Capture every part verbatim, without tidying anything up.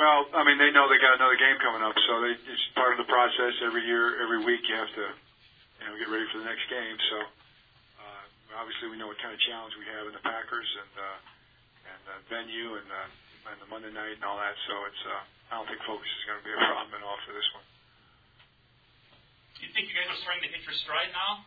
Well, I mean, they know they got another game coming up, so they, it's part of the process. Every year, every week, you have to, you know, get ready for the next game. So, uh, obviously, we know what kind of challenge we have in the Packers and uh, and uh, venue and uh, and the Monday night and all that. So, it's uh, I don't think focus is going to be a problem at all for this one. Do you think you guys are starting to hit your stride now?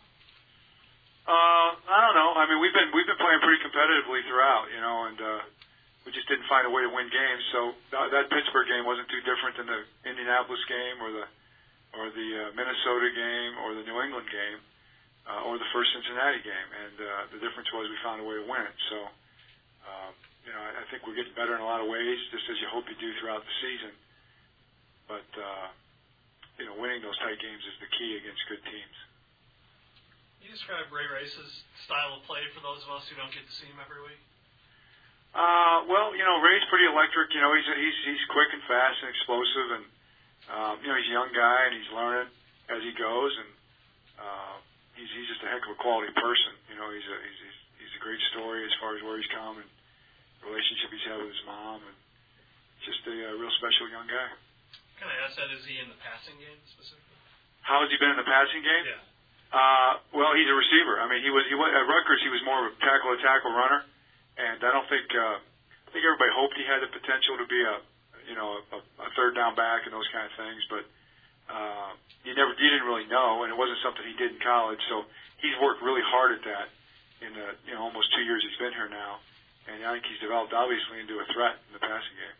Uh, I don't know. I mean, we've been we've been playing pretty competitively throughout, you know, and. Uh, We just didn't find a way to win games. So th- that Pittsburgh game wasn't too different than the Indianapolis game or the or the uh, Minnesota game or the New England game uh, or the first Cincinnati game. And uh, the difference was we found a way to win it. So, uh, you know, I, I think we're getting better in a lot of ways, just as you hope you do throughout the season. But, uh, you know, winning those tight games is the key against good teams. Can you describe Ray Rice's style of play for those of us who don't get to see him every week? Uh, well, you know, Ray's pretty electric. You know, he's he's he's quick and fast and explosive, and um, you know, he's a young guy and he's learning as he goes, and uh, he's he's just a heck of a quality person. You know, he's a he's he's, he's a great story as far as where he's come and the relationship he's had with his mom, and just a uh, real special young guy. Can I ask that? Is he in the passing game specifically? How has he been in the passing game? Yeah. Uh, well, he's a receiver. I mean, he was he was at Rutgers. He was more of a tackle to tackle runner. And I don't think uh, I think everybody hoped he had the potential to be a you know a, a third down back and those kind of things, but uh, you never you didn't really know, and it wasn't something he did in college. So he's worked really hard at that in the you know almost two years he's been here now, and I think he's developed obviously into a threat in the passing game.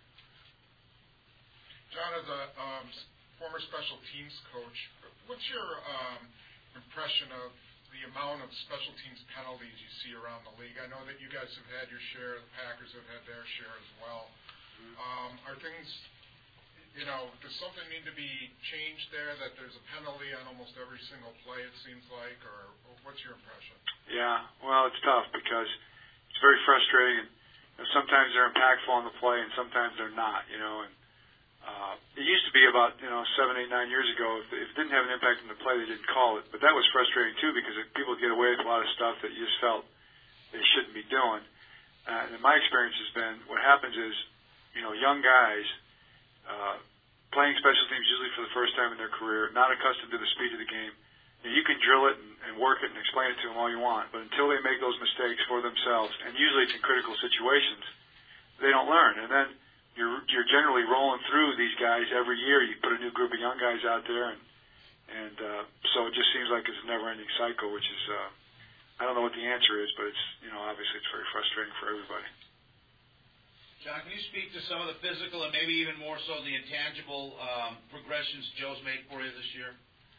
John, as a um, former special teams coach, what's your um, impression of the amount of special teams penalties you see around the league? I know that you guys have had your share, the Packers have had their share as well. Um, are things, you know, does something need to be changed there, that there's a penalty on almost every single play, it seems like, or, or what's your impression? Yeah, well, it's tough because it's very frustrating. And sometimes they're impactful on the play and sometimes they're not, you know, and Uh, it used to be about, you know, seven, eight, nine years ago, if, if it didn't have an impact on the play, they didn't call it. But that was frustrating, too, because it, people get away with a lot of stuff that you just felt they shouldn't be doing. Uh, and my experience has been what happens is, you know, young guys uh, playing special teams usually for the first time in their career, not accustomed to the speed of the game. You know, you can drill it and, and work it and explain it to them all you want, but until they make those mistakes for themselves, and usually it's in critical situations, they don't learn. And then You're, you're generally rolling through these guys every year. You put a new group of young guys out there, and and uh, so it just seems like it's a never-ending cycle, which is, uh, I don't know what the answer is, but it's, you know, obviously it's very frustrating for everybody. John, can you speak to some of the physical and maybe even more so the intangible um, progressions Joe's made for you this year?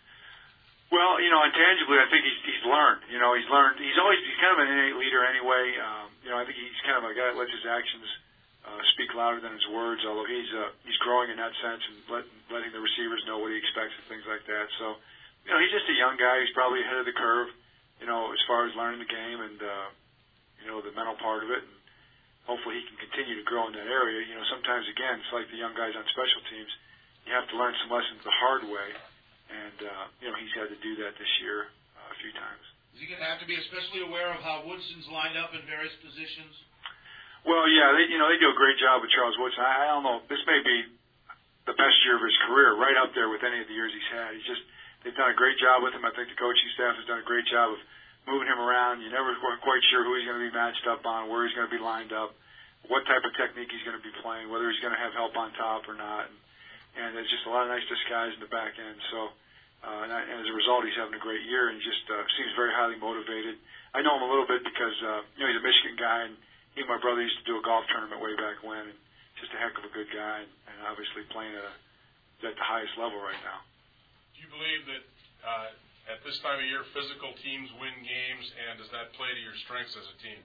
Well, you know, intangibly, I think he's he's learned. You know, he's learned. He's always he's kind of an innate leader anyway. Um, you know, I think he's kind of a guy that lets his actions Uh, speak louder than his words, although he's uh, he's growing in that sense and let, letting the receivers know what he expects and things like that. So, you know, he's just a young guy. He's probably ahead of the curve, you know, as far as learning the game and, uh, you know, the mental part of it. And hopefully he can continue to grow in that area. You know, sometimes, again, it's like the young guys on special teams. You have to learn some lessons the hard way. And, uh, you know, he's had to do that this year uh, a few times. Is he going to have to be especially aware of how Woodson's lined up in various positions? Well, yeah, they, you know, they do a great job with Charles Woodson. I, I don't know. This may be the best year of his career, right up there with any of the years he's had. He's just, they've done a great job with him. I think the coaching staff has done a great job of moving him around. You're never quite sure who he's going to be matched up on, where he's going to be lined up, what type of technique he's going to be playing, whether he's going to have help on top or not. And, and there's just a lot of nice disguise in the back end. So, uh, and, I, and as a result, he's having a great year and he just uh, seems very highly motivated. I know him a little bit because, uh, you know, he's a Michigan guy, and he and my brother used to do a golf tournament way back when, and just a heck of a good guy, and, and obviously playing at, a, at the highest level right now. Do you believe that uh, at this time of year, physical teams win games, and does that play to your strengths as a team?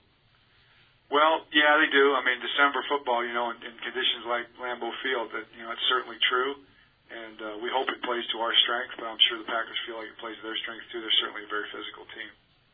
Well, yeah, they do. I mean, December football, you know, in, in conditions like Lambeau Field, that you know, it's certainly true, and uh, we hope it plays to our strength, but I'm sure the Packers feel like it plays to their strength, too. They're certainly a very physical team.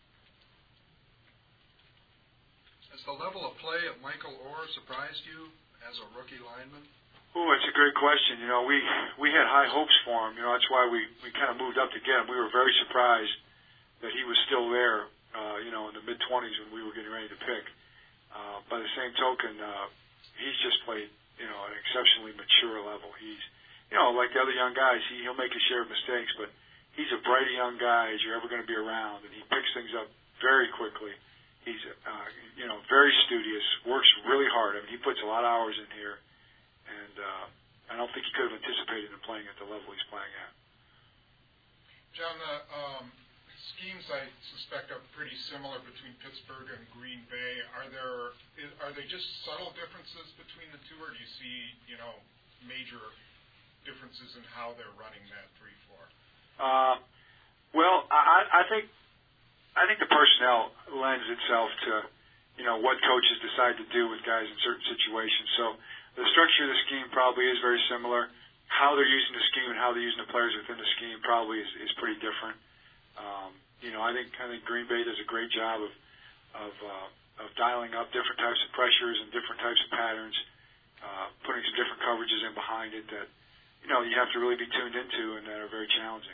Has the level of play of Michael Orr surprised you as a rookie lineman? Oh, it's a great question. You know, we we had high hopes for him. You know, that's why we, we kind of moved up to get him. We were very surprised that he was still there, uh, you know, in the mid-twenties when we were getting ready to pick. Uh, by the same token, uh, he's just played you know, an exceptionally mature level. He's, you know, like the other young guys, he, he'll make his share of mistakes, but he's a bright young guy as you're ever going to be around, and he picks things up very quickly. He's, uh, you know, very studious, works really hard. I mean, he puts a lot of hours in here, and uh, I don't think he could have anticipated him playing at the level he's playing at. John, the um, schemes I suspect are pretty similar between Pittsburgh and Green Bay. Are there is, are they just subtle differences between the two, or do you see, you know, major differences in how they're running that three four? Uh, well, I, I think I think the personnel lends itself to, you know, what coaches decide to do with guys in certain situations. So the structure of the scheme probably is very similar. How they're using the scheme and how they're using the players within the scheme probably is, is pretty different. Um, you know, I think I think Green Bay does a great job of of, uh, of dialing up different types of pressures and different types of patterns, uh, putting some different coverages in behind it that, you know, you have to really be tuned into and that are very challenging.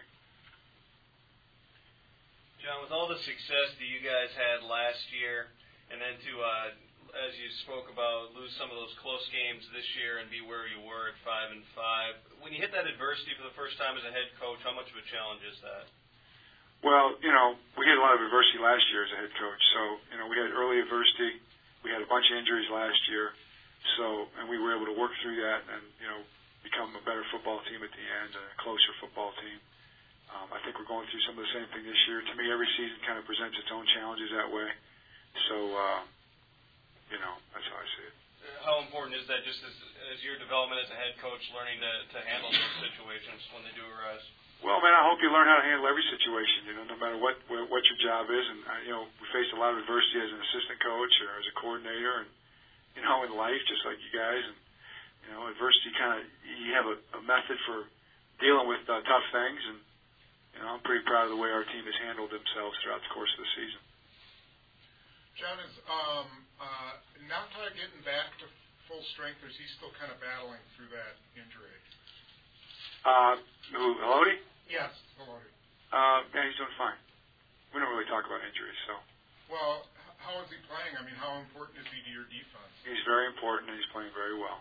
John, with all the success that you guys had last year, and then to, uh, as you spoke about, lose some of those close games this year and be where you were at five and five, when you hit that adversity for the first time as a head coach, how much of a challenge is that? Well, you know, we had a lot of adversity last year as a head coach. So, you know, we had early adversity. We had a bunch of injuries last year. So, and we were able to work through that and, you know, become a better football team at the end and a closer football team. Um, I think we're going through some of the same thing this year. To me, every season kind of presents its own challenges that way. So, uh, you know, that's how I see it. How important is that just as, as your development as a head coach, learning to, to handle those situations when they do arise? Well, man, I hope you learn how to handle every situation, you know, no matter what what your job is. And, uh, you know, we faced a lot of adversity as an assistant coach or as a coordinator and, you know, in life, just like you guys. And, you know, adversity kind of, you have a, a method for dealing with uh, tough things. And, you know, I'm pretty proud of the way our team has handled themselves throughout the course of the season. John, is um, uh, Nauta getting back to full strength, or is he still kind of battling through that injury? Uh, who, Haloti? Yes, Haloti. Uh, yeah, he's doing fine. We don't really talk about injuries, so. Well, how is he playing? I mean, how important is he to your defense? He's very important, and he's playing very well.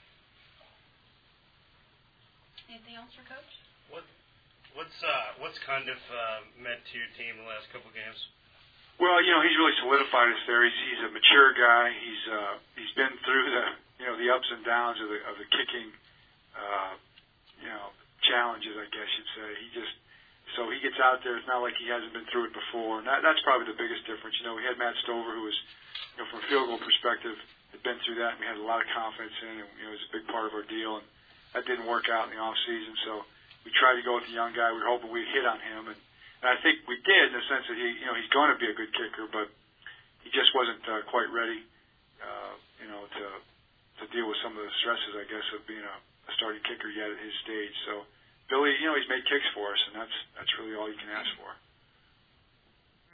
Anything else for Coach? What What's uh, what's Cundiff uh, meant to your team the last couple of games? Well, you know, he's really solidified us there. He's, he's a mature guy. He's uh, he's been through the you know the ups and downs of the of the kicking, uh, you know, challenges, I guess you'd say. He just so he gets out there. It's not like he hasn't been through it before, and that, that's probably the biggest difference. You know, we had Matt Stover, who was, you know, from a field goal perspective, had been through that, and we had a lot of confidence in, and you know, it was a big part of our deal, and that didn't work out in the off season, so. We tried to go with the young guy. We were hoping we'd hit on him, and, and I think we did in the sense that he, you know, he's going to be a good kicker, but he just wasn't uh, quite ready, uh, you know, to to deal with some of the stresses, I guess, of being a, a starting kicker yet at his stage. So, Billy, you know, he's made kicks for us, and that's that's really all you can ask for.